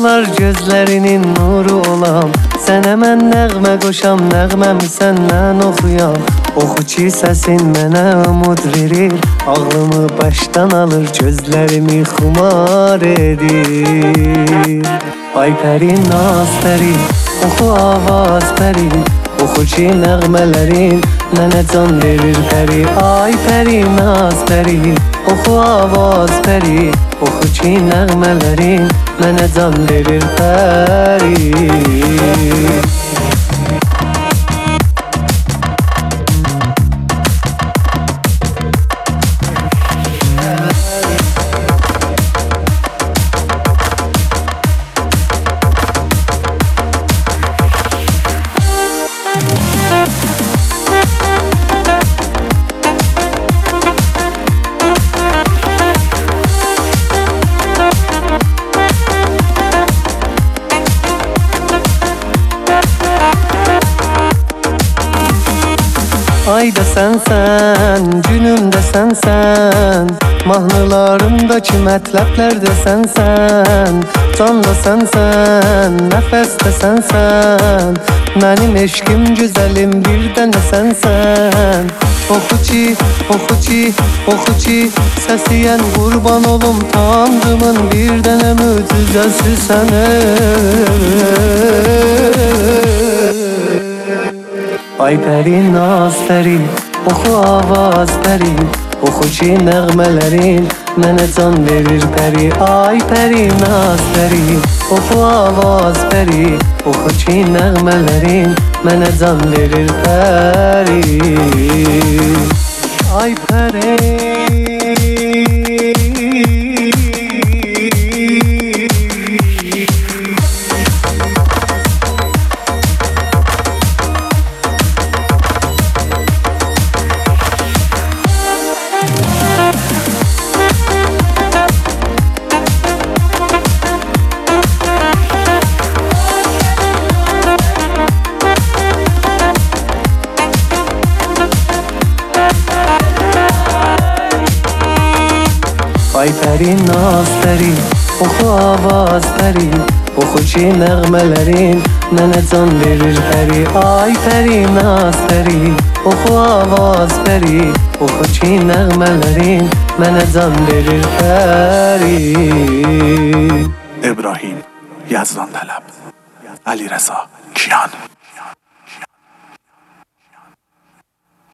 Arzular gözlərinin nuru olam. Sənə mən nəğmə qoşam, nəğməmi səndən oxuyam. Oxu ki səsin mənə umud verir, ağlımı başdan alır, gözlərimi xumar edir. Ay pəri, naz pəri, oxu avaz pəri, oxu ki nəğmələrin mənə can verir pəri. Ay pəri, naz pəri, oxu avaz pəri, oxu ki nəğmələrin mənə can verir pəri. Ayda sənsən, günümdə sənsən, mahnılarımdakı mətləblərdə sənsən, canla sənsən, nəfəsdə sənsən, mənim eşqim gözəlim bir dənə sənsən. Oxu ki, oxu ki, oxu ki, səsləyən qurban olum Tanrımın bir dənə möcüzəsi sənə. Ay pəri, naz pəri, oxu avaz pəri, oxu ki nəğmələrin mənə can verir pəri. Ay pəri, naz pəri, oxu avaz pəri, oxu ki nəğmələrin mənə can verir pəri. Ay pəri. Ay pəri, naz pəri, oxu avaz pəri, oxu ki nəğmələrin mənə can verir pəri. Ay pəri, naz pəri, oxu avaz pəri, oxu ki nəğmələrin mənə can verir pəri. ابراهیم یزدان طلب، علیرضا کیان.